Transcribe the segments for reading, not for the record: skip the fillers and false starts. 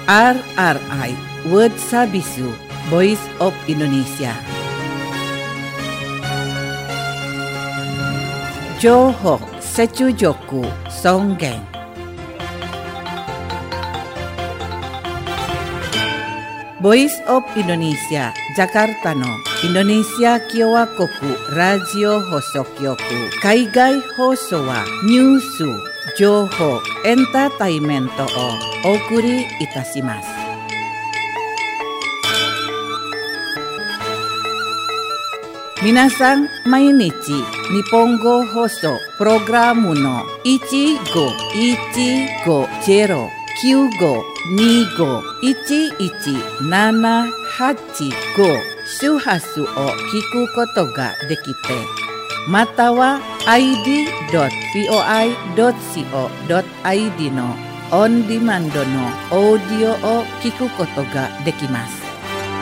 RRI World Sabisu Voice of Indonesia. Johok Secujoku Songgeng. Voice of Indonesia Jakarta no Indonesia Kyowa Koku Radio Hosokyoku Kaigai Hoso wa Nyusu Johok Entertainmento o Okuri Itashimasu. Minasan mainichi Nihongo Hoso Programu no 1510951178 周波数を聞くことができて、または id.voi.co.id のオンディマンドのオーディオを聞くことができます。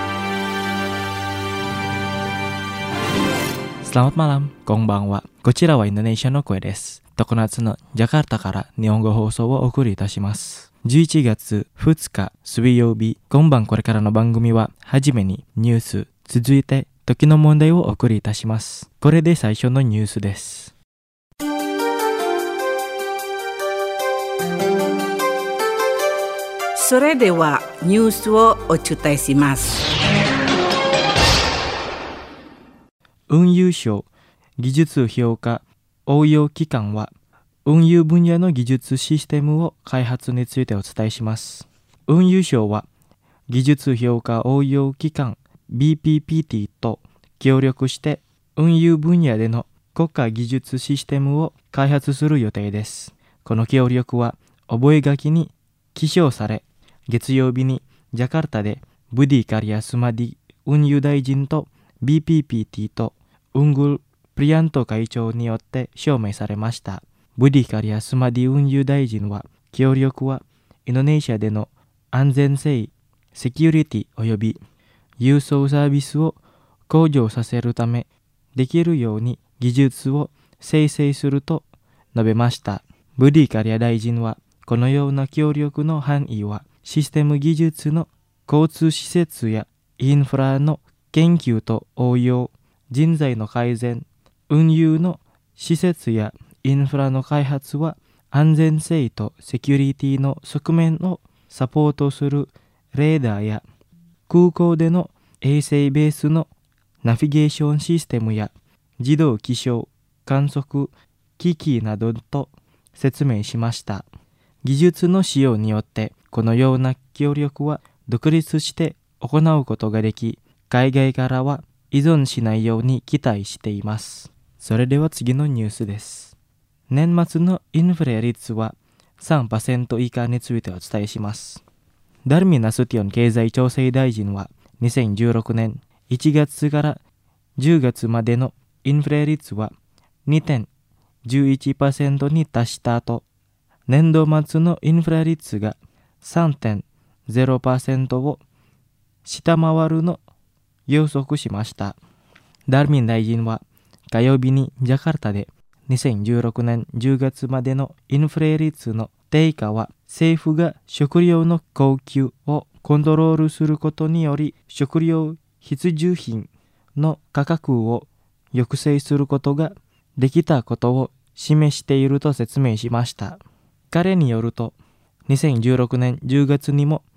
Selamat malam, konbanwa. こちらはインドネシアの声です。常夏のジャカルタから日本語放送をお送りいたします。11月2日水曜日、今晩これからの番組は、はじめにニュース、続いて時の問題をお送りいたします。これで最初のニュースです。 それではニュースをお伝えします。 運輸省技術評価応用機関は運輸分野の技術システムを開発についてお伝えします。運輸省は技術評価応用機関 BPPT と協力して運輸分野での国家技術システムを開発する予定です。この協力は覚書に記章され、月曜日にジャカルタでブディ・カリア・スマディ運輸大臣と BPPT とウングル・プリアント会長によって証明されました。ブディ・カリア・スマディ運輸大臣は、協力はインドネシアでの安全性、セキュリティ及び郵送サービスを向上させるため、できるように技術を生成すると述べました。ブディ・カリア大臣は、このような協力の範囲は、システム技術の交通施設やインフラの研究と応用、人材の改善、運輸の施設やインフラの開発は安全性とセキュリティの側面をサポートするレーダーや空港での衛星ベースのナビゲーションシステムや自動気象観測機器などと説明しました。技術の使用によってこのような協力は独立して行うことができ、海外からは依存しないように期待しています。それでは次のニュースです。年末のインフレ率は 3% 以下についてお伝えします。ダルミナスティオン経済調整大臣は2016年1月から10月までのインフレ率は 2.11% に達した後、年度末のインフレ率が 3.0% を下回るの予測しました。ダルミン大臣は火曜日にジャカルタで2016年10月までのインフレ率の低下は政府が食料の供給をコントロールすることにより食料必需品の価格を抑制することができたことを示していると説明しました。彼によると2016年10月にも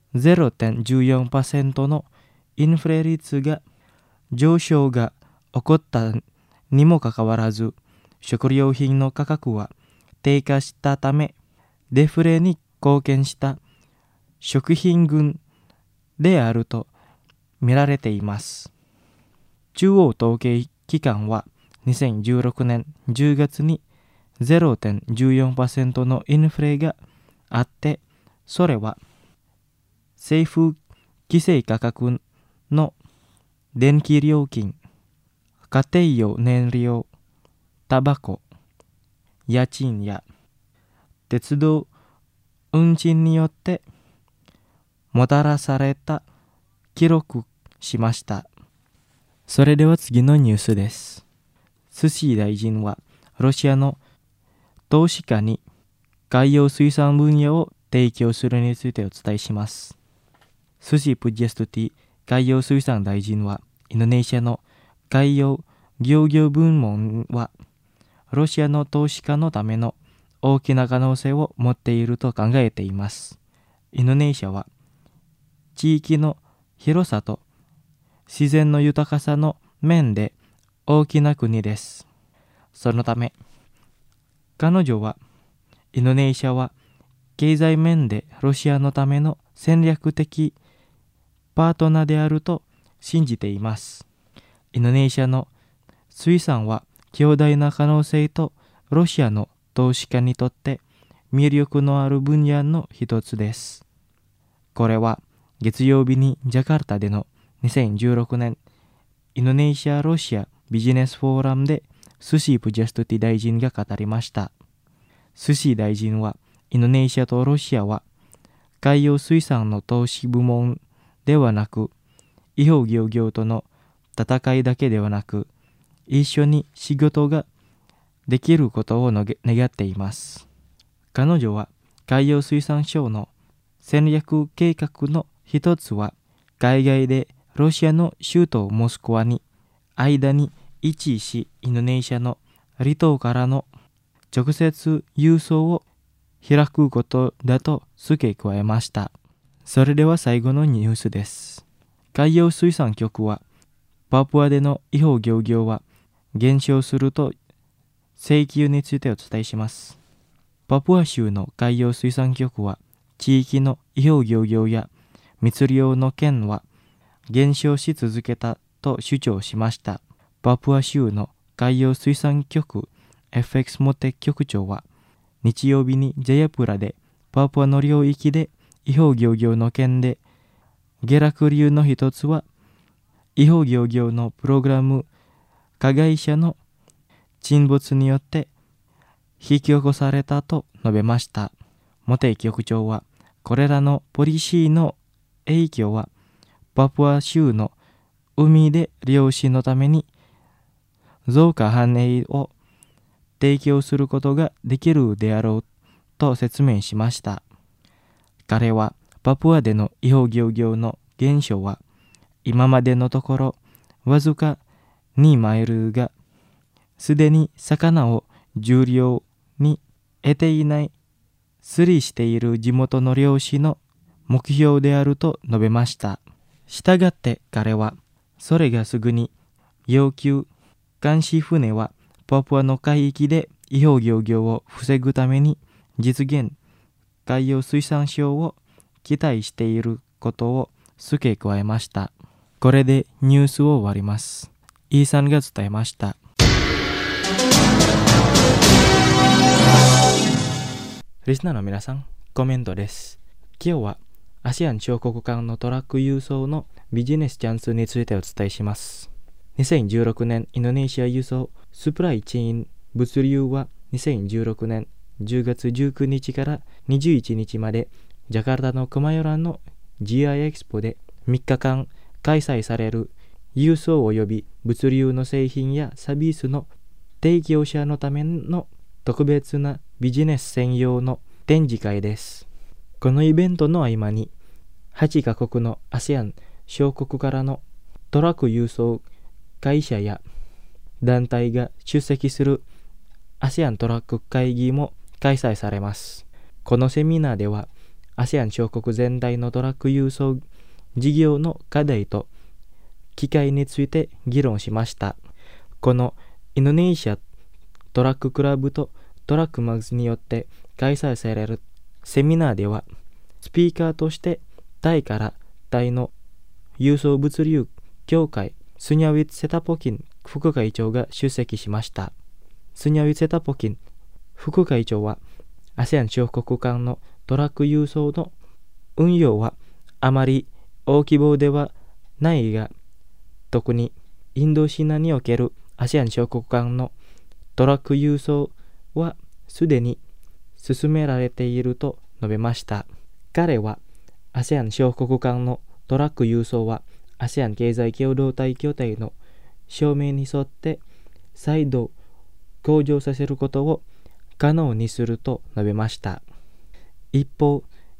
0.14% のインフレ率が上昇が起こったにもかかわらず、食料品の価格は低下したため、デフレに貢献した食品群であると見られています。中央統計機関は2016年10月に 0.14% のインフレがあって、それは政府規制価格の電気料金、家庭用燃料、タバコ、家賃や鉄道運賃によってもたらされた記録しました。それでは次のニュースです。スシ大臣はロシアの投資家に海洋水産分野を提供するについてお伝えします。スシプジェストティ海洋水産大臣は、インドネシアの海洋漁業部門は、ロシアの投資家のための大きな可能性を持っていると考えています。インドネシアは、地域の広さと自然の豊かさの面で大きな国です。そのため、彼女は、インドネシアは経済面でロシアのための戦略的パートナーであると信じています。インドネシアの水産は強大な可能性とロシアの投資家にとって魅力のある分野の一つです。これは月曜日にジャカルタでの2016年インドネシア・ロシアビジネスフォーラムでスシプジェストティ大臣が語りました。スシ大臣は、インドネシアとロシアは海洋水産の投資部門ではなく、違法漁業との戦いだけではなく、一緒に仕事ができることを願っています。彼女は、海洋水産省の戦略計画の一つは、海外でロシアの首都モスクワに間に位置し、インドネシアの離島からの直接輸送を開くことだと付け加えました。それでは最後のニュースです。海洋水産局は、パプアでの違法漁業は減少すると請求についてお伝えします。パプア州の海洋水産局は、地域の違法漁業や密漁の件は減少し続けたと主張しました。パプア州の海洋水産局 FX モテ局長は、日曜日にジャヤプラでパプアの領域で違法漁業の件で下落理由の一つは、違法漁業のプログラム加害者の沈没によって引き起こされたと述べました。モテ局長は、これらのポリシーの影響はパプア州の海で漁師のために増加繁栄を提供することができるであろうと説明しました。彼は、パプアでの違法漁業の減少は今までのところわずか2マイルがすでに魚を重量に得ていない釣りしている地元の漁師の目標であると述べました。したがって彼は、それがすぐに要求監視船はパプアの海域で違法漁業を防ぐために実現海洋水産省を期待していることを付け加えました。これでニュースを終わります。イーさんが伝えました。リスナーの皆さん、コメントです。今日は ASEAN 小国間のトラック輸送のビジネスチャンスについてお伝えします。2016年インドネシア輸送スプライチェーン物流は2016年10月19日から21日までジャカルタのクマヨランの GI エクスポで3日間開催される輸送及び物流の製品やサービスの提供者のための特別なビジネス専用の展示会です。このイベントの合間に8カ国の ASEAN 小国からのトラック輸送会社や団体が出席する ASEAN トラック会議も開催されます。このセミナーでは ASEAN 小国全体のトラック輸送事業の課題と機会について議論しました。このインドネシアトラッククラブとトラックマグズによって開催されるセミナーでは、スピーカーとしてタイからタイの輸送物流協会スニャウィッツ・セタポキン副会長が出席しました。スニャウィッツ・セタポキン副会長は、ASEAN 小国間のトラック輸送の運用はあまり大規模ではないが、特にインドシナにおける ASEAN 小国間のトラック輸送はすでに進められていると述べました。彼は ASEAN 小国間のトラック輸送はASEAN 経済共同体協定の証明に沿って再度向上させることを可能にすると述べました。一方、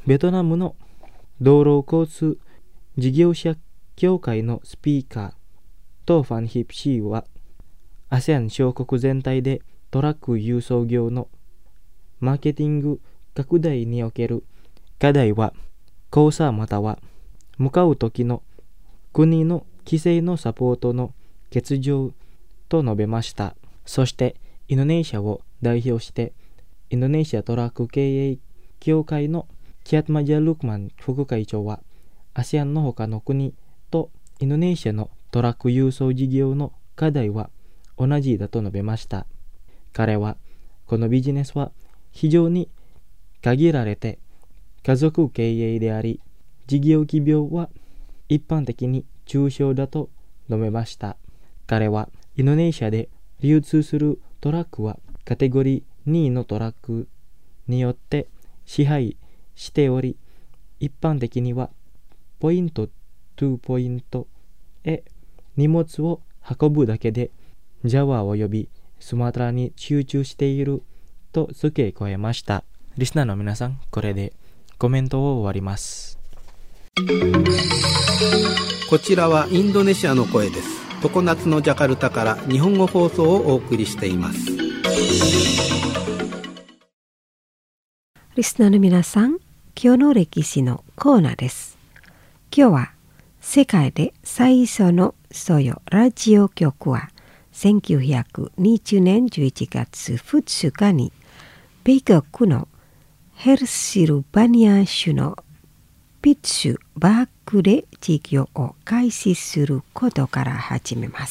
ベトナムの道路交通事業者協会のスピーカー、トーファンヒプシーは、ASEAN 小国全体でトラック輸送業のマーケティング拡大における課題は、交差または向かう時の国の規制のサポートの欠如と述べました。そして、インドネシアを代表して、インドネシアトラック経営協会のキャットマジャ・ルクマン副会長は、ASEAN の他の国とインドネシアのトラック輸送事業の課題は同じだと述べました。彼は、このビジネスは非常に限られて家族経営であり、事業規模は一般的に中小だと述べました。彼は、インドネシアで流通するトラックはカテゴリー2のトラックによって支配しており、一般的にはポイント2ポイントへ荷物を運ぶだけでジャワおよびスマトラに集中していると付け加えました。リスナーの皆さん、これでコメントを終わります。 こちらはインドネシアの声です。常夏のジャカルタから日本語放送をお送りしています。 リスナーの皆さん、今日の歴史のコーナーです。今日は世界で最初のソヨラジオ局は1920年11月2日に米国のヘルシルバニア州のピッツシュバークで事業を開始することから始めます。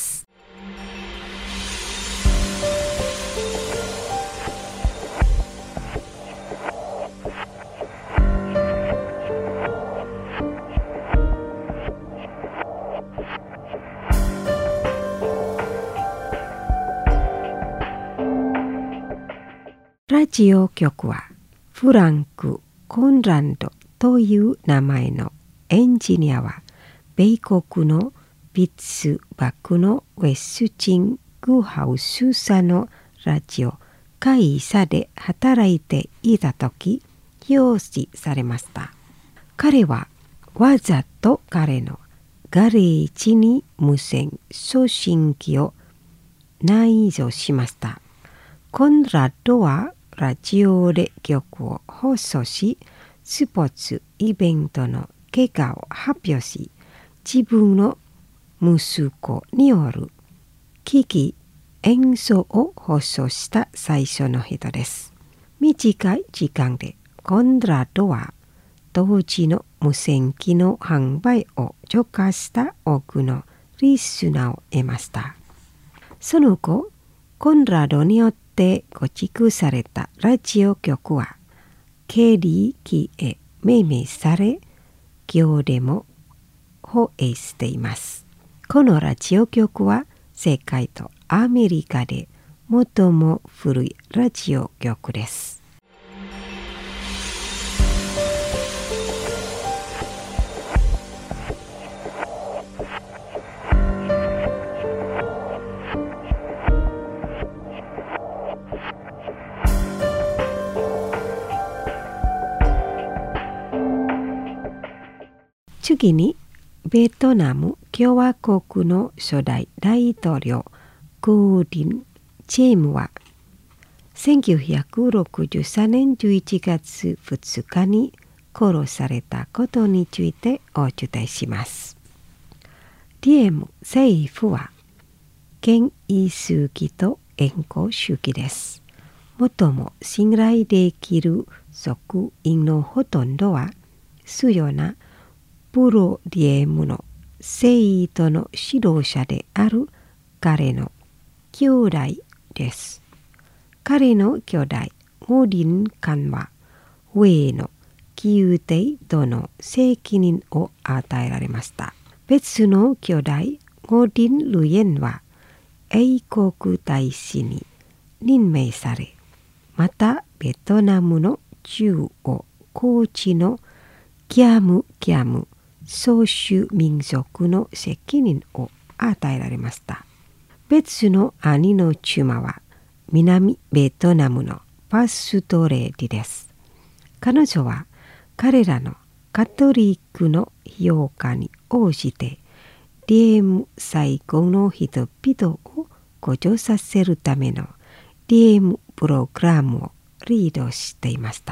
ラジオ局はフランク・コンランドという名前のエンジニアは米国のピッツバーグのウェスチングハウス社のラジオ会社で働いていたとき表示されました。彼はわざと彼のガレージに無線送信機を内蔵しました。コンラッドはラジオで曲を放送し、スポーツイベントの結果を発表し、自分の息子による機器演奏を放送した最初の人です。短い時間でコンラッドは当時の無線機の販売を許可した多くのリスナーを得ました。その後、コンラッドによって構築されたラジオ局はケリー機へ命名され、今日でも放映しています。このラジオ局は世界とアメリカで最も古いラジオ局です。次にベトナム共和国の初代大統領ゴーディン・チェムは1963年11月2日に殺されたことについてお伝えします。ディエム政府は権威主義と援護主義です。最も信頼できる側員のほとんどは主要なプロディエムの生徒の指導者である彼の兄弟です。彼の兄弟ゴーディン官は上の宮廷との責任を与えられました。別の兄弟ゴーディン・ルイエンは英国大使に任命され、またベトナムの中央高地のキャム総州民族の責任を与えられました。別の兄の妻は南ベトナムのパストレーディです。彼女は彼らのカトリックの評価に応じてリエム最後の人々を互助させるためのリエムプログラムをリードしていました。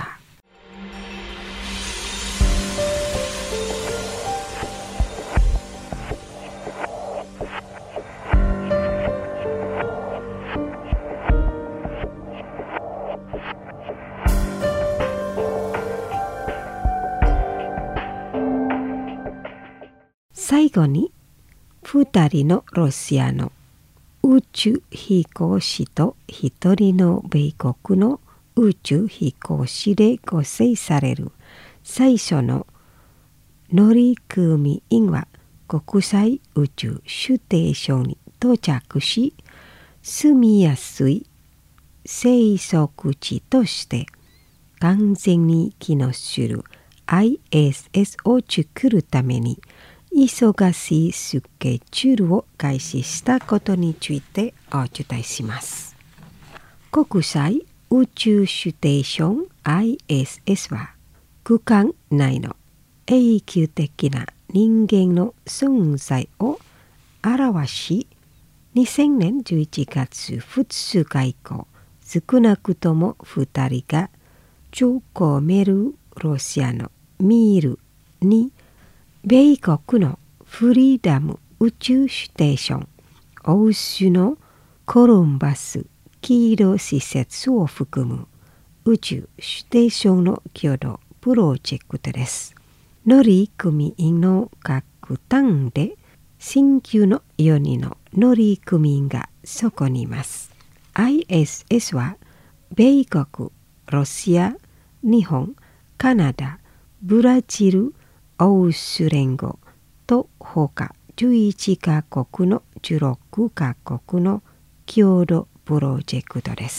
最後に2人のロシアの宇宙飛行士と1人の米国の宇宙飛行士で構成される最初の乗組員は国際宇宙ステーションに到着し、住みやすい生息地として完全に機能する ISS を作るために忙しいスケジュールを開始したことについてお伝えします。国際宇宙ステーション ISS は空間内の永久的な人間の存在を表し、2000年11月2日以降、少なくとも2人がチョコメルロシアのミールに米国のフリーダム宇宙ステーション、欧州のコロンバス黄色施設を含む宇宙ステーションの共同プロジェクトです。乗組員の各端で新旧の4人の乗組員がそこにいます。ISS は米国、ロシア、日本、カナダ、ブラジル、欧州連合と他11カ国の16カ国の共同プロジェクトです。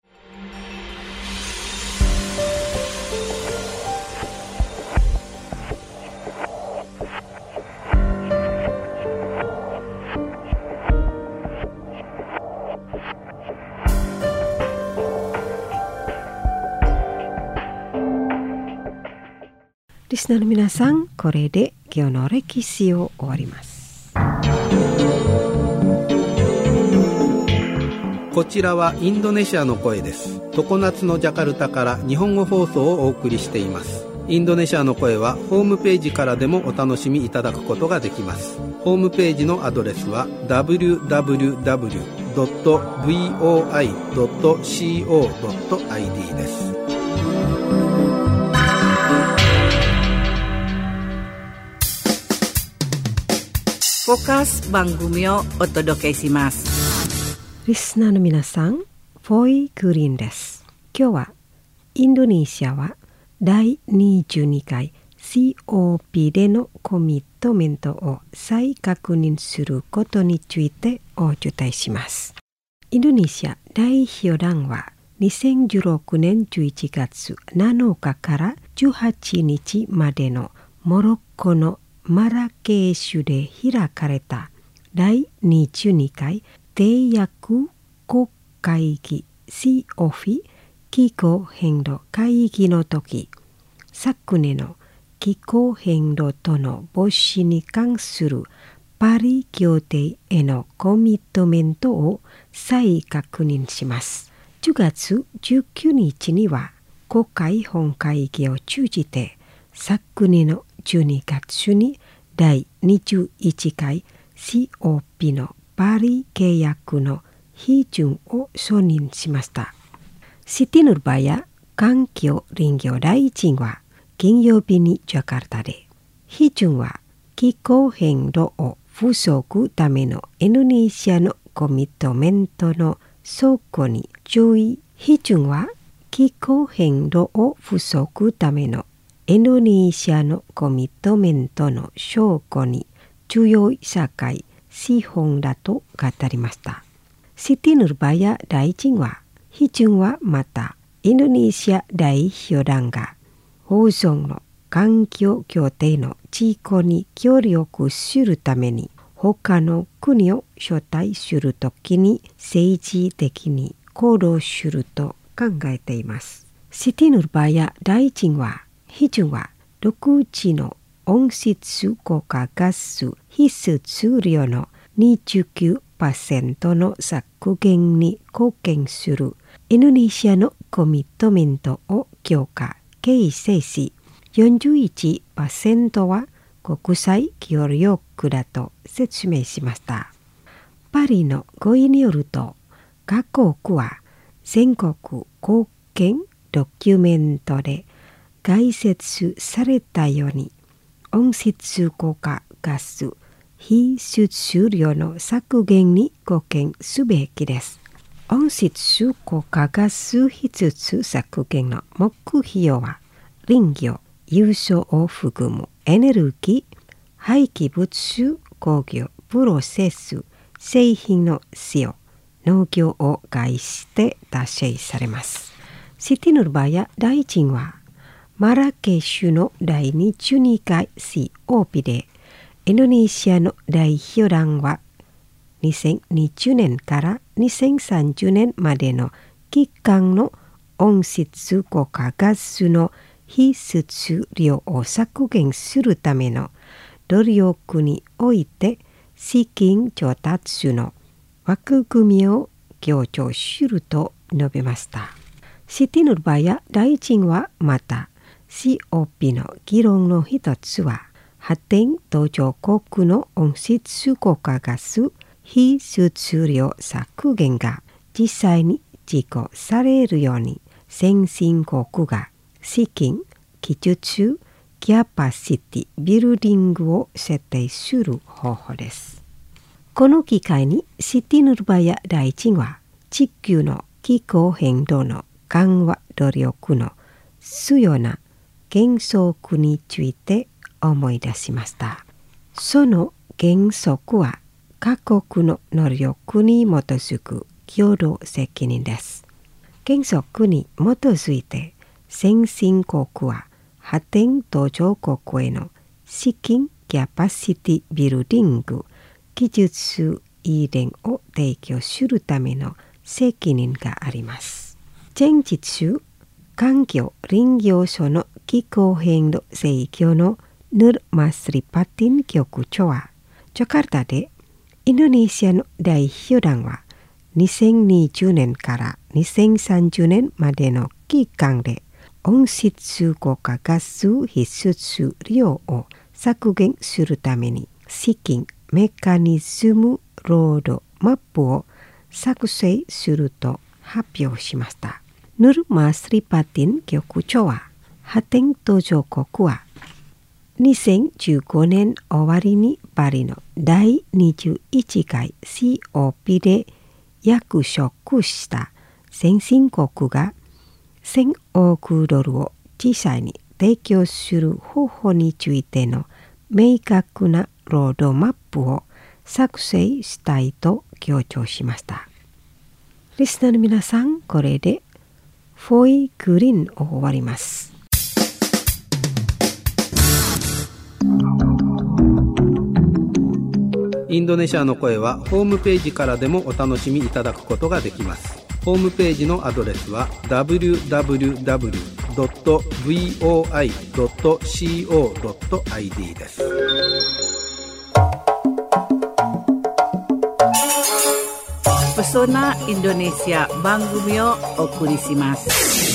リスナーの皆さん、これで今日の歴史を終わります。 こちらはインドネシアの声です。常夏のジャカルタから日本語放送をお送りしています。インドネシアの声はホームページからでもお楽しみいただくことができます。ホームページのアドレスは www.voi.co.id です。 フォーカス番組をお届けします。 リスナーの皆さん、フォイグリーンです。今日はインドネシアは第22回 COP でのコミットメントを再確認することについてお伝えします。インドネシア代表団は2016年11月7日から18日までのモロッコのマラケーシュで開かれた第22回締約国会議 COP 気候変動会議の時、昨年の気候変動との防止に関するパリ協定へのコミットメントを再確認します。10月19日には国会本会議を通じて昨年の12月に第21回 COP のパリ契約の批准を承認しました。シティヌルバヤ環境林業大臣は金曜日にジャカルタで、批准は気候変動を防ぐためのインドネシアのコミットメントの証拠に注意。批准は気候変動を防ぐためのインドネシアのコミットメントの証拠に重要社会資本だと語りました。シティヌルバヤ大臣は、批准はまたインドネシア代表団が保存の環境協定の実行に協力するために他の国を招待するときに政治的に行動すると考えています。シティヌルバヤ大臣は、 比重は6時の温室効果ガス排出量の 29% の削減に貢献するインドネシアのコミットメントを強化形成し、41% は国際協力だと説明しました。パリの合意によると、各国は全国貢献ドキュメントで概説されたように、温室効果ガス排出量の削減に貢献すべきです。温室効果ガス排出削減の目標は、林業、輸送を含むエネルギー、廃棄物、工業、プロセス、製品の使用、農業を介して達成されます。シティヌルバヤ大臣は、マラケシュの第22回 COP で、インドネシアの代表団は、2020年から2030年までの期間の温室効果ガスの排出量を削減するための努力において資金調達の枠組みを強調すると述べました。シティヌルバヤ大臣はまた COP の議論の一つは発展途上国の温室効果ガス排出量削減が実際に実行されるように先進国が資金、技術、キャパシティ、ビルディングを設定する方法です。この機会にシティヌルバヤ大臣は地球の気候変動の緩和努力の必要な原則について思い出しました。その原則は各国の能力に基づく共同責任です。原則に基づいて先進国は発展途上国への資金、キャパシティビルディング、技術遺伝を提供するための責任があります。前日、環境林業省の気候変動制御のヌル・マスリパティン局長は、ジャカルタでインドネシアの代表団は2020年から2030年までの期間で温室効果ガス排出量を削減するために資金、メカニズム、ロードマップを作成すると発表しました。ヌル・マスリパティン局長は、発展途上国は2015年終わりにパリの第21回 COP で約束した先進国が1000億ドルを実際に提供する方法についての明確なロードマップを作成したいと強調しました。リスナーの皆さん、これでフォイグリーンを終わります。 インドネシアの声はホームページからでもお楽しみいただくことができます。ホームページのアドレスは www.voi.co.id です。 Pesona Indonesia Bangumiをお送りします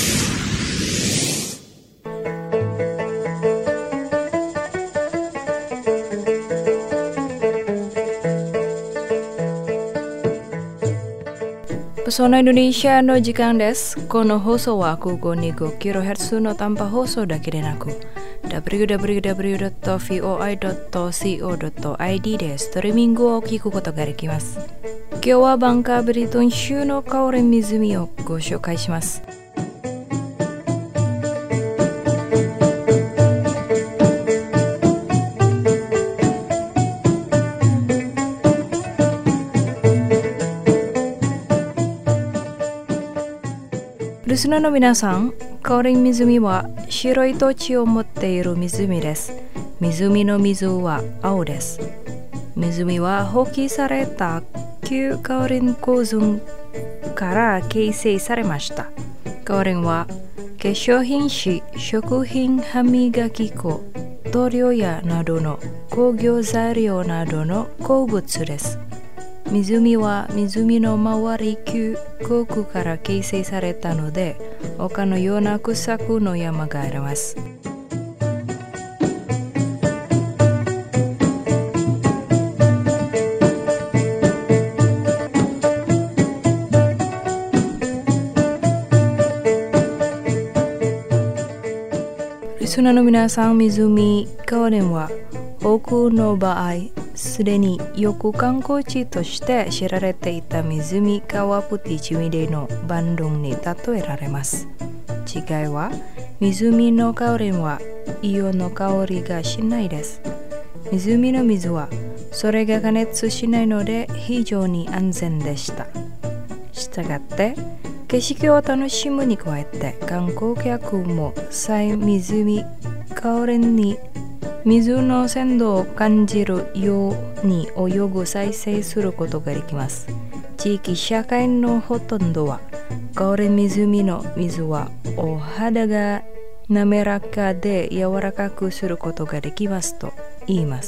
。Pesona Indonesia no時間です。この放送は555kHz の短波放送だけでなく www.voi.co.id でストリーミングを聞くことができます。今日はバンカーブリトン州のカオレン湖をご紹介します。リスナーの皆さん、カオレン湖は白い土地を持っている湖です。湖の水は青です。湖は放棄された旧カオレン鉱村から形成されました。カオレンは粧品紙、食品、歯磨き粉、塗料やなどの工業材料などの鉱物です。湖は湖の周り9湖区から形成されたので、丘のような草木の山があります。リスナーの皆さん、湖カオレンは多くの場合、すでによく観光地として知られていた湖川プティチミレのバンドンに例えられます。違いは、湖のカオレンは硫黄の香りがしないです。湖の水はそれが加熱しないので非常に安全でした。したがって景色を楽しむに加えて観光客も湖カオレンに水の鮮度を感じるように泳ぐ再生することができます。地域社会のほとんどはカオレン湖の水はお肌が滑らかで柔らかくすることができますと言います。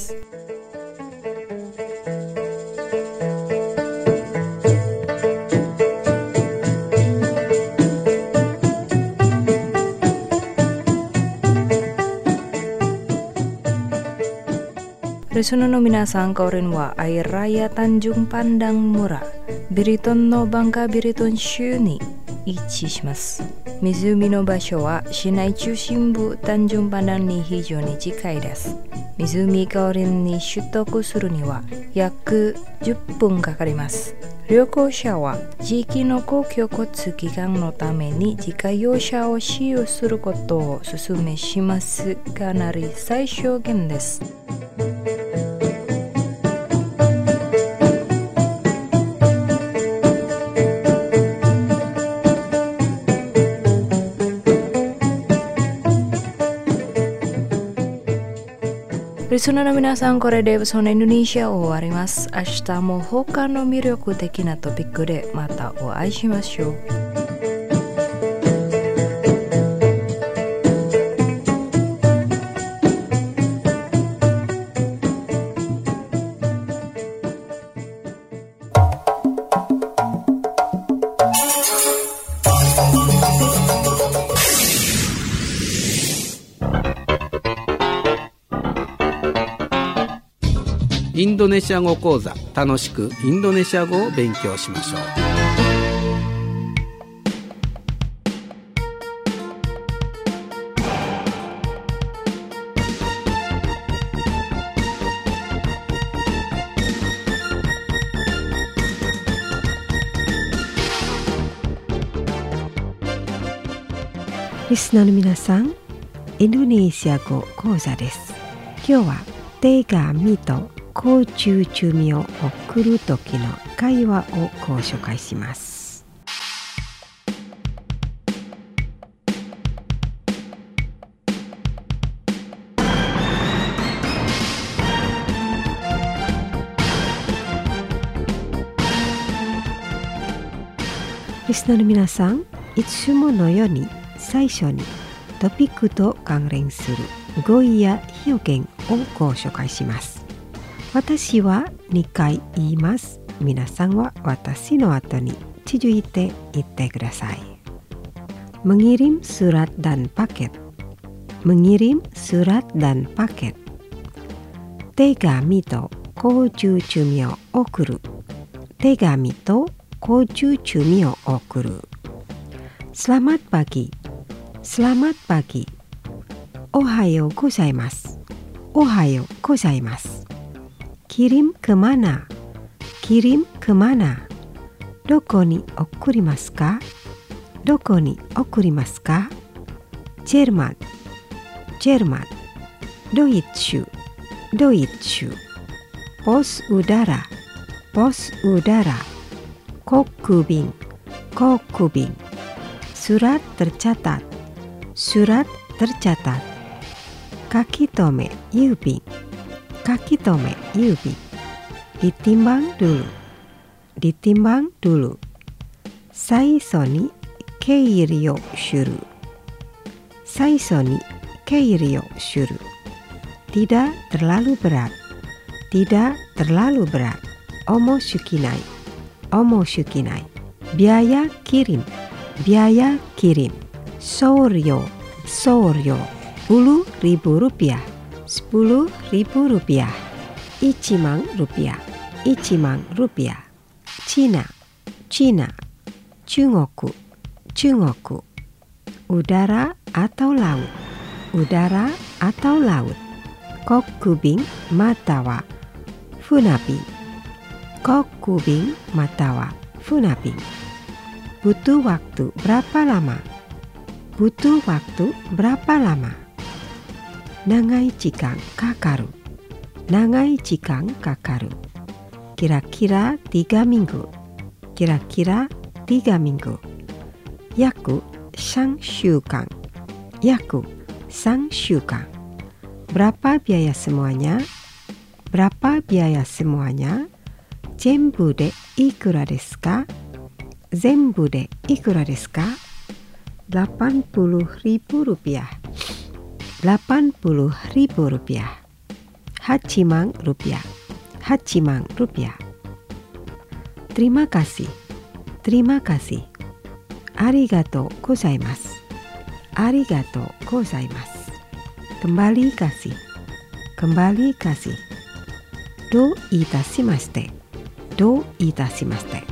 リスナーの皆さん、カオレンはアイラヤTanjung Pandang村、ビリトンのバンカビリトン州に位置します。湖の場所は市内中心部Tanjung Pandangに非常に近いです。湖カオレンに取得するには約10分かかります。旅行者は地域の公共交通機関のために自家用車を使用することをお勧めしますが、かなり最小限です。リスナーの皆さん、これでそのインドネシアを終わります。明日も他の魅力的なトピックでまたお会いしましょう。 インドネシア語講座、楽しくインドネシア語を勉強しましょう。 リスナーの皆さん、インドネシア語講座です。今日は手紙と公衆中身を送る時の会話をご紹介します。リスナーの皆さん、いつものように最初にトピックと関連する語彙や表現をご紹介します。私は2回言います。皆さんは私の後に続いて言ってください。Mengirim surat dan paket. Mengirim surat dan paket. 手紙と公衆中身を送る。手紙と公衆中身を送る。Selamat pagi. Selamat pagi. おはようございます。おはようございます。Kirim kemana? Kirim kemana? どこに送りますか？どこに送りますか？ Jerman Jerman ドイツドイツ Pos udara Pos udara 航空便航空便 Surat tercatat Surat tercatat 書き留め郵便書き留め郵便 ditimbang dulu ditimbang dulu 最初に経理をする Saiso ni keiri o shuru. Tidak terlalu berat. Tidak terlalu berat. Omoshukinai. Omoshukinai. Biaya kirim. Biaya kirim. Souryo. Souryo. 10.000 rupiah. 10.000 rupiah. Ichimang rupiah. Ichimang rupiah. Cina. Cina. Chungoku. Chungoku. Udara atau laut. Udara atau laut. Kokubing matawa funabing. Kokubing matawa funabing. Butuh waktu berapa lama? Butuh waktu berapa lama? Nagai jikang kakaru. Nagai jikang kakaru. Kira-kira 3 minggu. Kira-kira 3 minggu. Yaku 3 syukan. Yaku 3 syukan. Berapa biaya semuanya? Berapa biaya semuanya? Zenbu de ikura desu ka? Zenbu de ikura desu ka? 80.000 rupiah. 80.000 rupiah. Hachimang rupiah. Hachimang rupiah. Terima kasih. Terima kasih. Arigatou gozaimasu. Arigatou gozaimasu. Kembali kasih. Kembali kasih. Do itashimashite. Do itashimashite.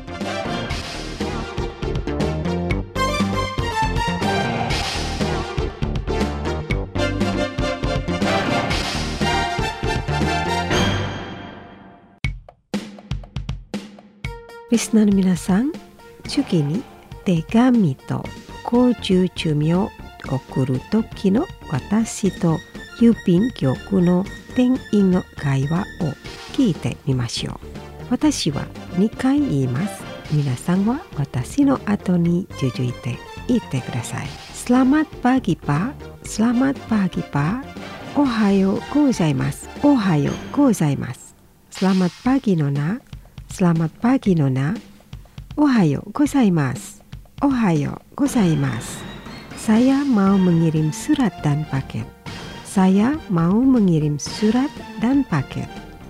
Listener minasan, tsuki ni tegami to koujuu chumi o okuru toki no watashi to yubin gyoku no tenin no kaiwa o kiite mimashou. Watashi wa 2 回言います。皆さんは私の後に続いて言ってください。Selamat pagi Pak. Selamat pagi Pak. Ohayo gozaimasu. Ohayo gozaimasu. Selamat pagi Nona. Selamat pagi Nona. Ohayo gozaimasu. Ohayo gozaimasu. Saya mau mengirim surat dan paket. Saya mau mengirim surat dan paket.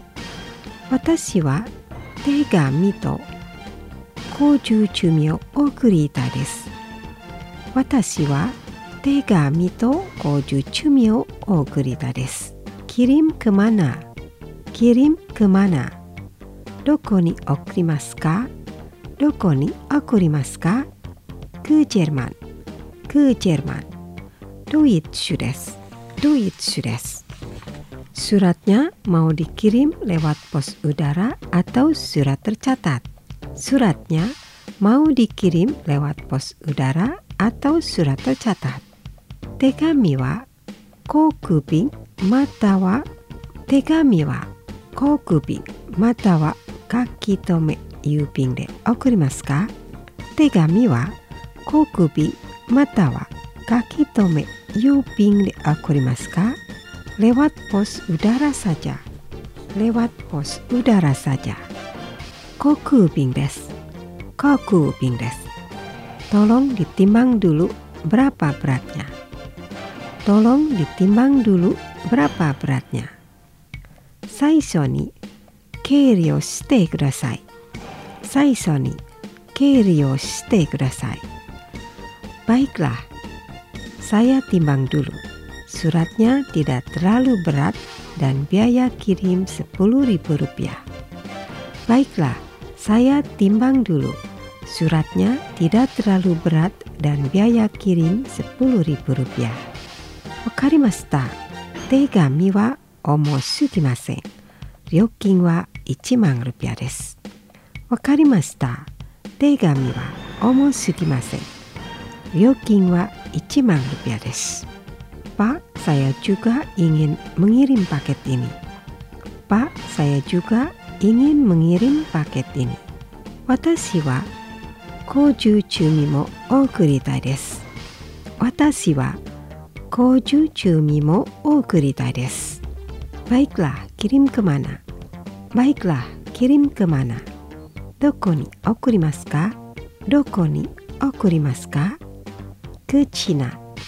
Watashi wa tegami to koujuu chumi o okurita desu. Watashi wa tegami to koujuu chumi o okurita desu. Kirim kemana? Kirim kemana? Doko ni okurimasu ka? Doko ni okurimasu ka? Ke Jerman. Ke Jerman. Deutsche desu. Deutsche desu. Suratnya mau dikirim lewat pos udara atau surat tercatat. Suratnya mau dikirim lewat pos udara atau surat tercatat. Tegami wa kokubing matawa tegami wa kokubing matawa kakitome yubing de okurimasu ka? Tegami wa kokubing matawa kakitome yubing de okurimasu ka? Lewat pos udara saja. Lewat pos udara saja. Kokubing desu. Kokubing desu. Tolong ditimbang dulu berapa beratnya. Tolong ditimbang dulu berapa beratnya. Saisho ni keiri o shite kudasai. Saisho ni keiri o shite kudasai. Baiklah, saya timbang dulu. Suratnya tidak terlalu berat dan biaya kirim 10.000 rupiah. Baiklah, saya timbang dulu. Suratnya tidak terlalu berat dan biaya kirim 10.000 rupiah. Wakarimashita. Tegami wa omosugimasen. Ryokin wa 1万ルピアです。Wakarimashita. Tegami wa omosugimasen. Ryokin wa 1万ルピアです。Pak, saya juga ingin mengirim paket ini. Pak, saya juga ingin mengirim paket ini. Watashi wa koujuu chumi mo okuritai desu. Watashi wa koujuu chumi mo okuritai desu. Baiklah, kirim kemana? Baiklah, kirim kemana? Doko ni okurimasu ka? Doko ni okurimasu ka? Ke China.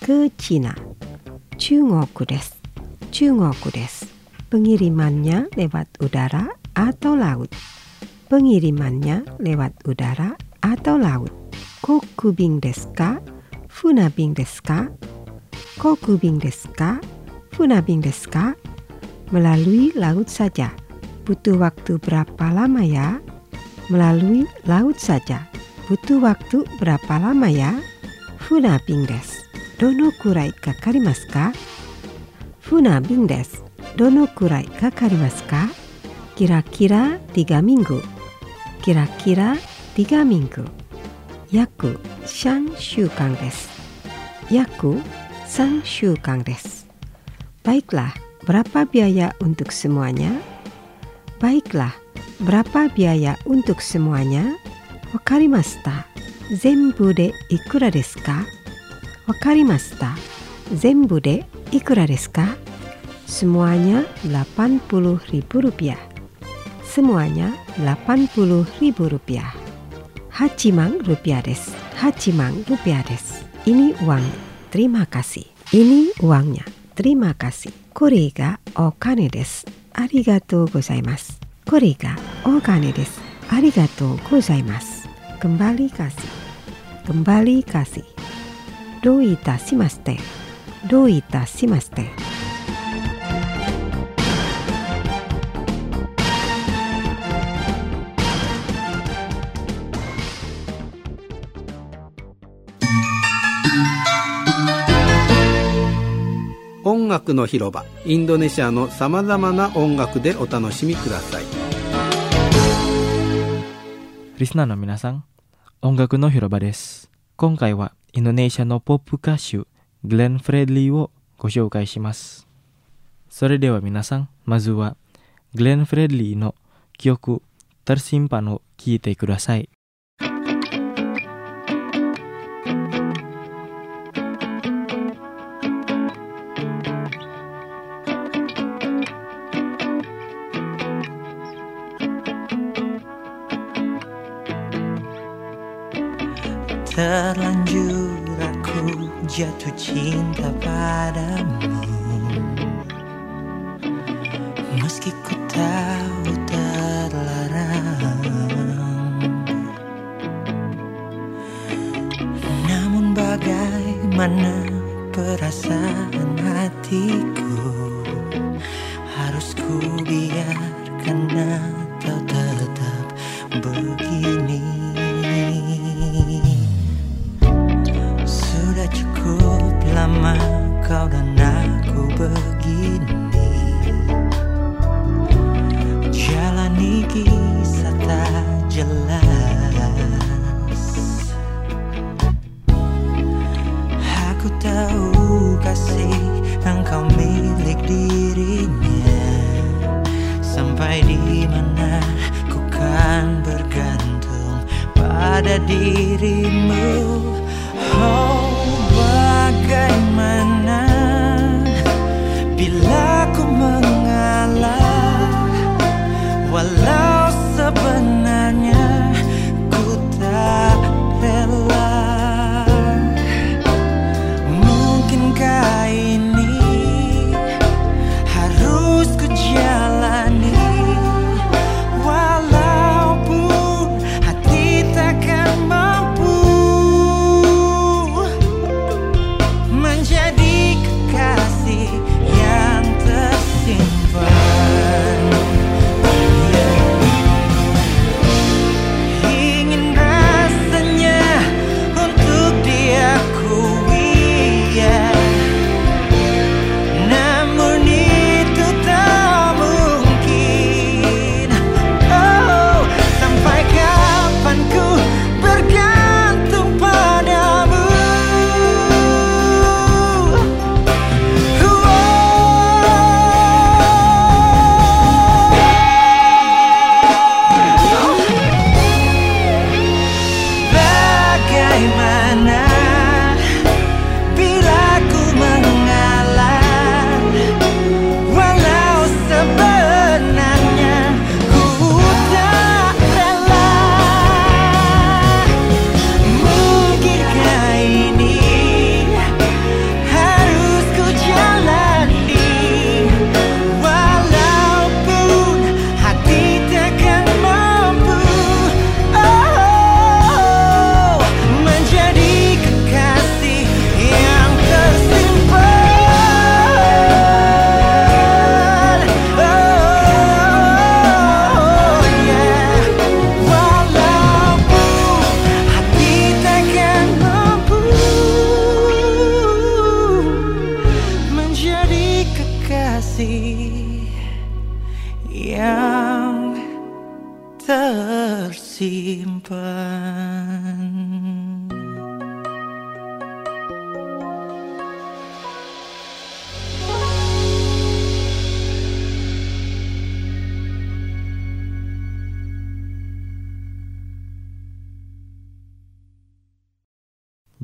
ke Cina. Chungoku desu. Chungoku desu. Pengirimannya lewat udara atau laut. Pengirimannya lewat udara atau laut. Kokubing desu ka? Funabing desu ka? Kokubing desu ka? Funabing desu ka? Melalui laut saja. Butuh waktu berapa lama ya? Melalui laut saja. Butuh waktu berapa lama ya? Funabing desu. Dono kurai kakarimasu ka? Funabing desu. Dono kurai kakarimasu ka? Kira-kira 3 minggu. Kira-kira 3 minggu. Yaku 3 syukan desu. Yaku 3 syukan desu. Baiklah, berapa biaya untuk semuanya? Baiklah, berapa biaya untuk semuanya? Wakarimashita. Zenbu de ikura desu ka? Wakarimashita. Zenbu de ikura desu ka? Semuanya 80.000 rupiah. Semuanya 80.000 rupiah. Hachimang rupiah desu. Hachimang rupiah desu. Ini uangnya. Terima kasih. Ini uangnya. Terima kasih. Kore ga okane desu. Arigatou gozaimasu. Kore ga okane desu. Arigatou gozaimasu. Kembali kasih. Kembali kasih. Dou itashimashite. Dou itashimashite. 音楽の広場、インドネシアのさまざまな音楽でお楽しみください。 リスナーの皆さん、音楽の広場です。今回はインドネシアのポップ歌手グレン・フレデリーをご紹介します。それでは皆さん、まずはグレン・フレデリーの曲Tersimpanを聴いてください。 Terlanjur aku jatuh cinta padamu, meski ku tahu terlarang. Namun bagaimana perasaan hatiku, harus ku biarkan atau tetap begini. Sudah cukup lama kau dan aku begini, jalani kisah tak jelas. Aku tahu kasih engkau milik dirinya, sampai di mana ku kan bergantung pada dirimu. Oh, bagaimana bila ku mengalah, walau sebenarnya ku tak rela. Mungkinkah ini harus ku jalani, walaupun hati takkan mampu.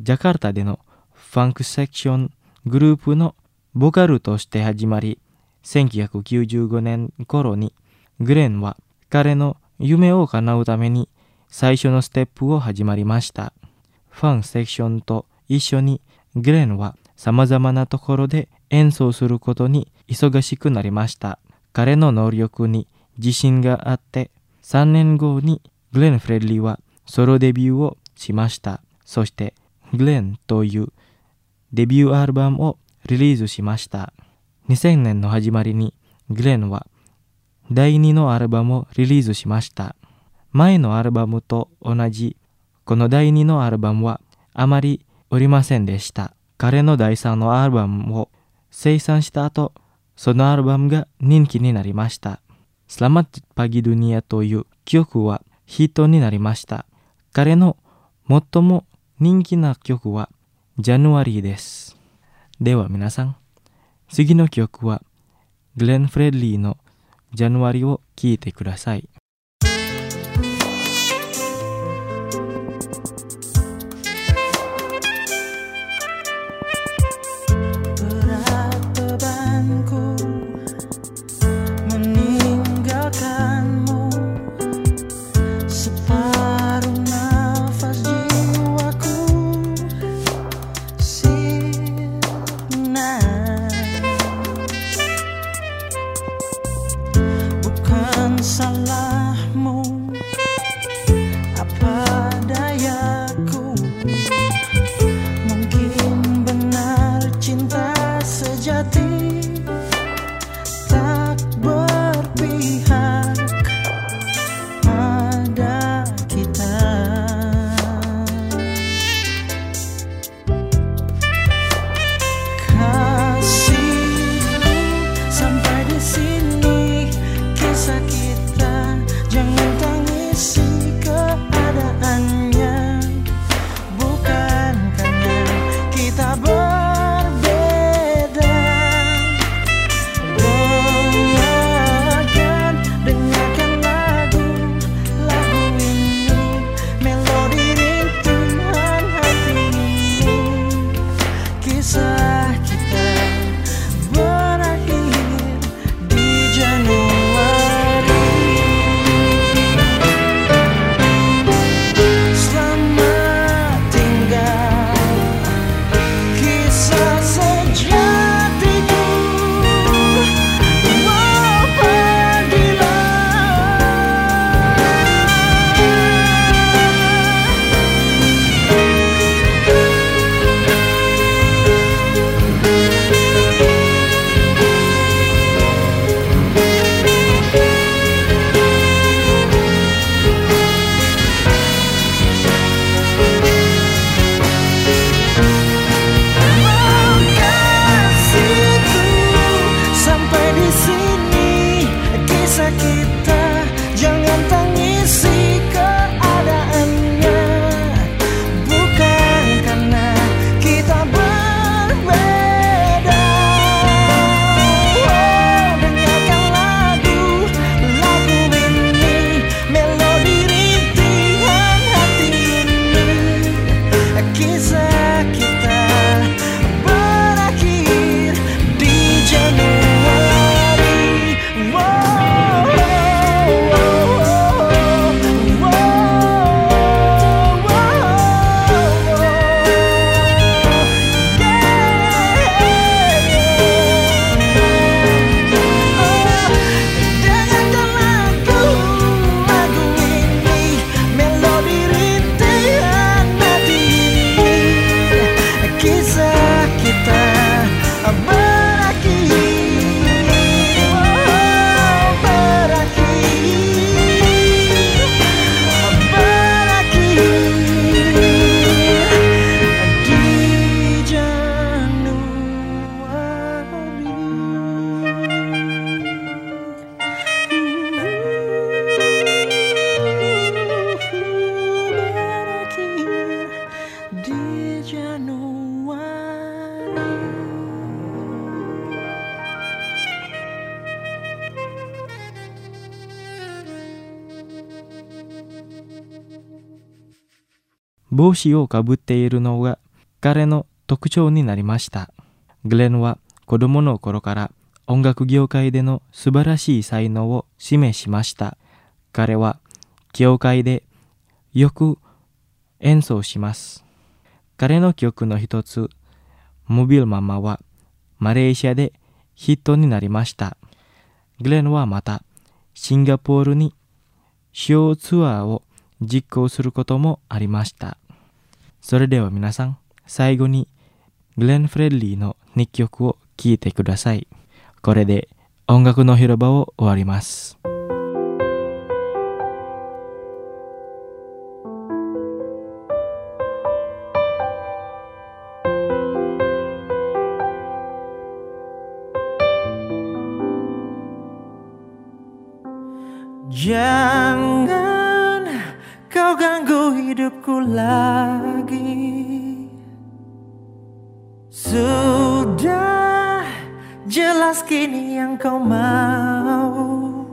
ジャカルタでのファンクセクショングループのボカルとして始まり、1995年頃にグレンは彼の夢を叶うために最初のステップを始まりました。ファンセクションと一緒にグレンは様々なところで演奏することに忙しくなりました。彼の能力に自信があって、3年後にグレン・フレッリーはソロデビューをしました。そしてグレンというデビューアルバムをリリースしました。2000年の始まりにグレンは第2のアルバムをリリースしました。前のアルバムと同じこの第2のアルバムはあまり売りませんでした。彼の第3のアルバムを生産した後、そのアルバムが人気になりました。Selamat Pagi Duniaという曲はヒットになりました。彼の最も人気な曲はジャヌアリーです。では皆さん、次の曲はグレン・フレッリーのジャヌアリーを聴いてください。帽子をかぶっているのが彼の特徴になりました。グレンは子供の頃から音楽業界での素晴らしい才能を示しました。彼は教会でよく演奏します。彼の曲の一つ、モビルママはマレーシアでヒットになりました。グレンはまたシンガポールにショーツアーを実行することもありました。それでは皆さん、最後にグレン・フレッリーの2曲を聴いてください。これで音楽の広場を終わります。 Jangan kau ganggu hidupku lagi. Sudah jelas kini yang kau mau.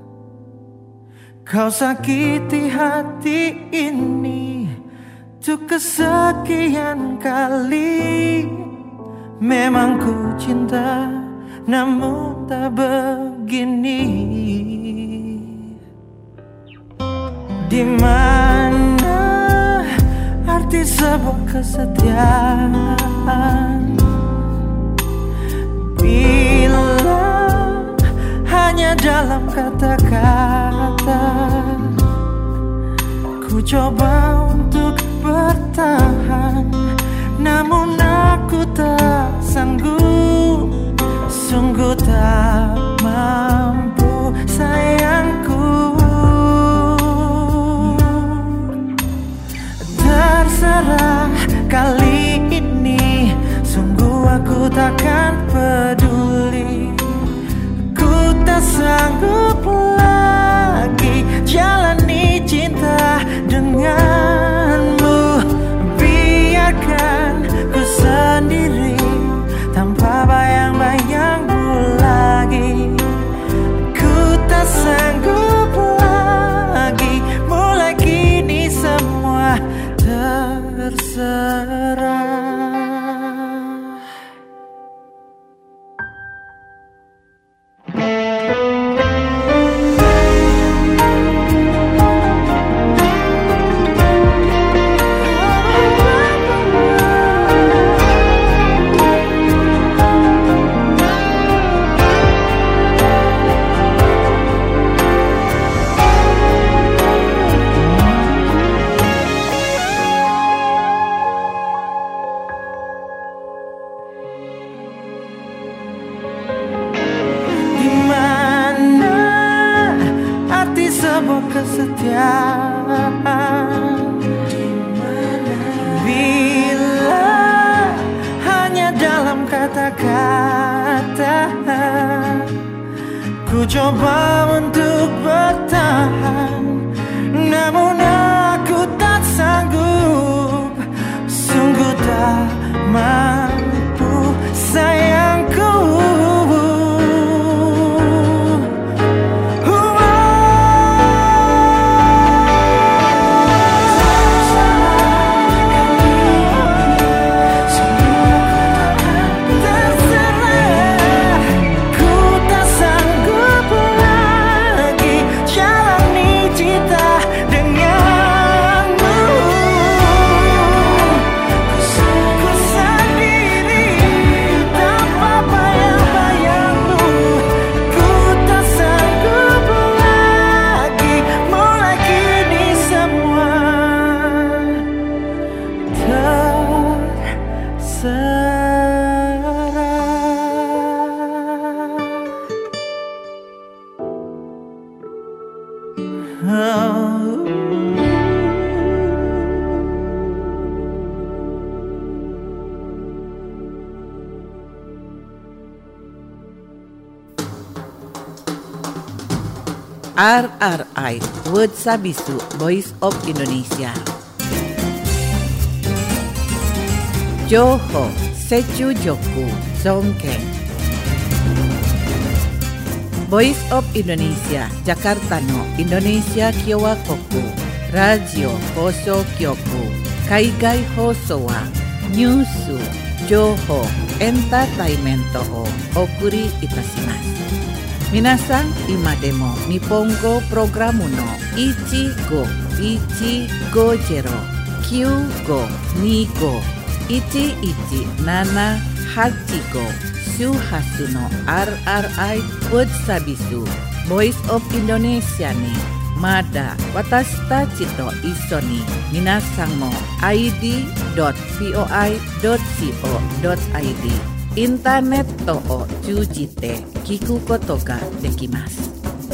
Kau sakiti hati ini untuk kesekian kali. Memang ku cinta namun tak begini. Di mana arti sebuah kesetiaan bila hanya dalam kata-kata? Ku coba untuk bertahan, namun aku tak sanggup, sungguh tak mampu sayangku. Terserah kali ini, sungguh aku takkan peduli. Ku tak sanggup lagi jalani cinta denganmu. Biarkan ku sendiri tanpa bayang-bayangmu lagi. Ku tak sanggup lagi, mulai kini semua terserah. Kesetiaan bila hanya dalam kata-kata. Ku coba untuk bertahan, namun aku tak sanggup, sungguh tak mampu sayangku. RRI Word Sabisu Voice of Indonesia. Joho Sechu Joku Songkeng. Voice of Indonesia Jakarta no Indonesia Kyowa Koku Radio Hoso Kyoku Kaigai Hoso wa Nyusu, Joho, Entertainmentをお送りいたします。皆さん、今でも日本語プログラムの1515251175周波数の RRI World Sabisu Voice of Indonesia にまだ私たちと一緒に皆さんも id.voi.co.id インターネットを通じて聞くことができます。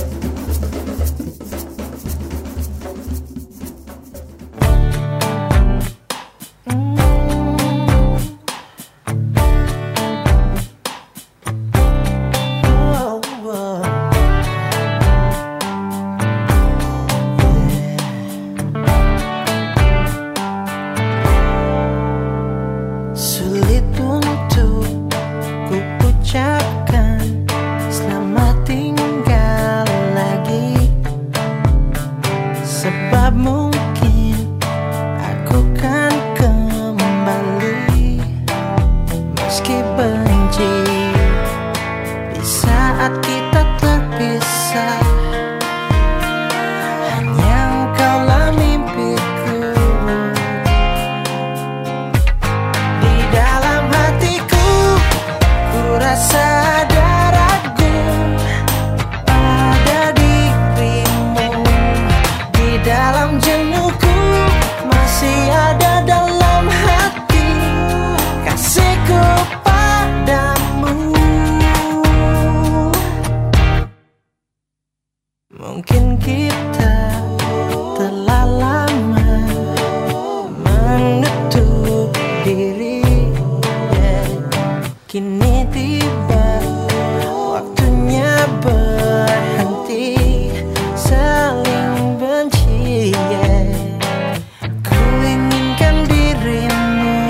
Mungkin kita telah lama menutup diri, kini tiba waktunya berhenti saling benci. Ku inginkan dirimu,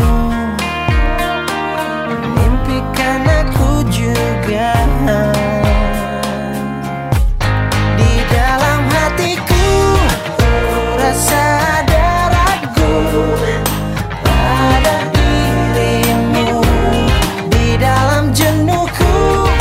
mimpikan aku juga. Pada dirimu, di dalam jenuhku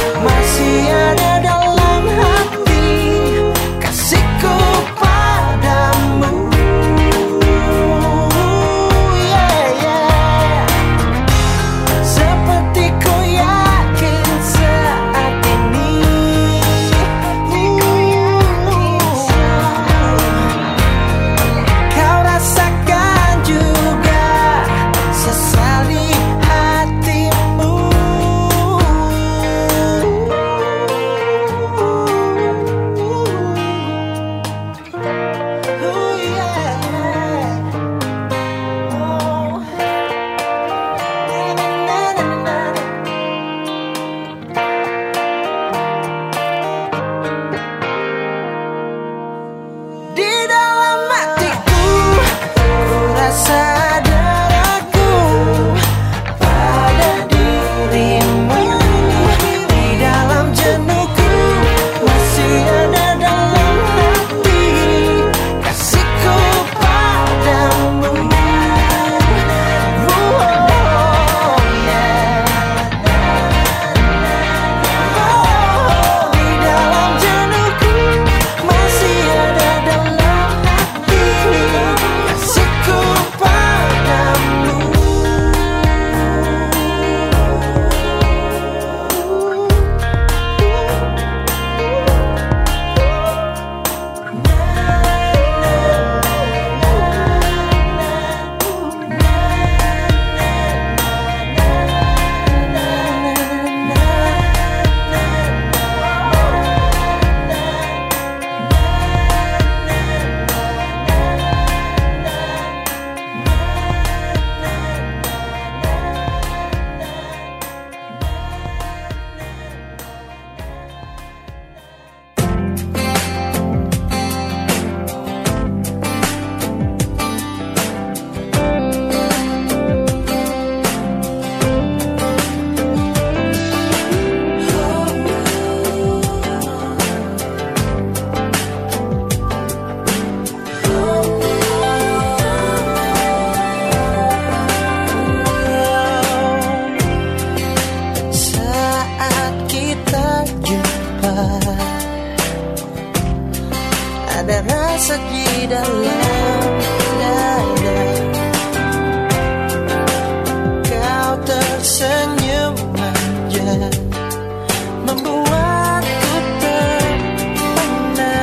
membuatku terpana.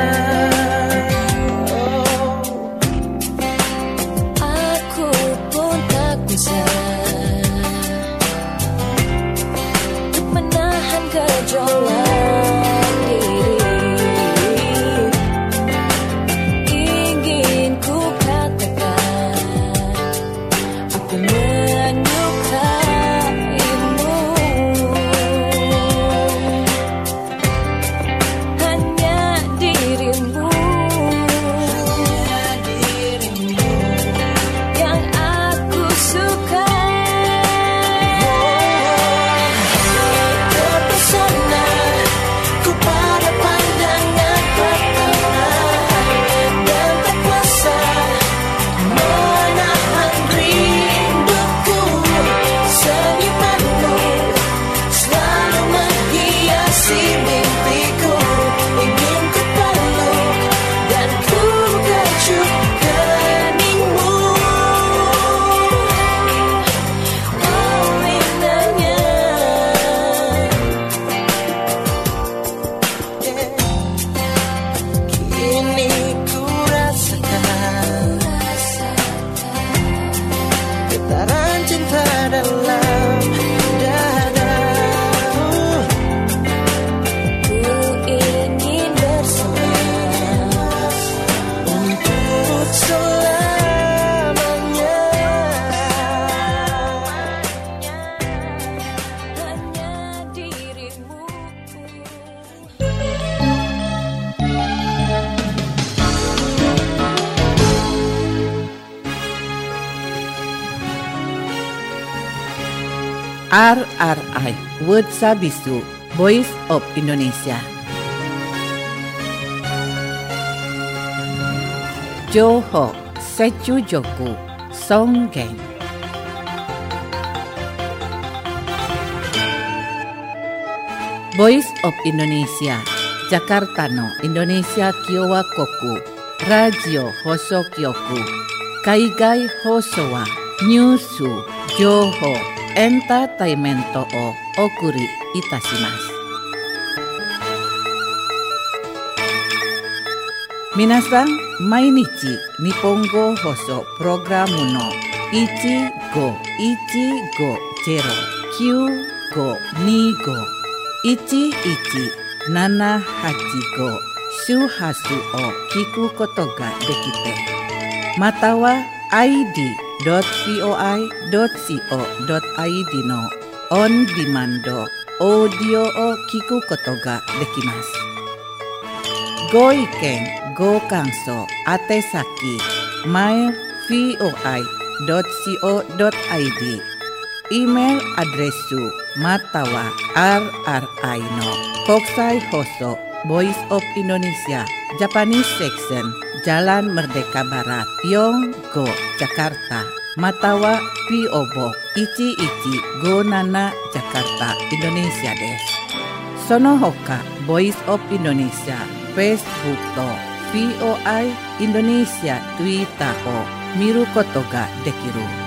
Aku pun tak bisa untuk menahan gejolak diri. Ingin ku katakan aku menyukaimu. Hanya dirimu yang aku suka. Terpesona ku pada pandangan pertama, dan tak kuasa menahan rinduku. Senyumanmu selalu menghiasi mimpiku. Ingin ku peluk dan ku kecup keningmu. Oh indahnya Kini ku rasakan getaran cinta dalam dadaku. ku ingin bersama Untuk selamanya. hanya dirimu. RRI Word Sabisu Voice of Indonesia. Johor Secujoku Songgeng. Voice of Indonesia Jakarta no Indonesia Kiowa Koku Radio Hosokyoku Kaigai Hosowa Nyusu Johor Entertainment o okuri itashimasu. Minasan, mainichi Nippongo Hoso Programu no 1515251178 Shuhasu o kiku koto ga dekite. Matawa id.voi.co.id no on demand audio o kiku koto ga dekimasu. Go iken, go kanso, atesaki, mail voi.co.id, email adresu matawa rri no Kokusai Hoso Voice of Indonesia Japanese Section Jalan Merdeka Barat Yonggo Jakarta matawa PO Box 1157 Jakarta Indonesia desu. Sono hoka Voice of Indonesia Facebook to VOI Indonesia Twitter o miru koto ga dekiru.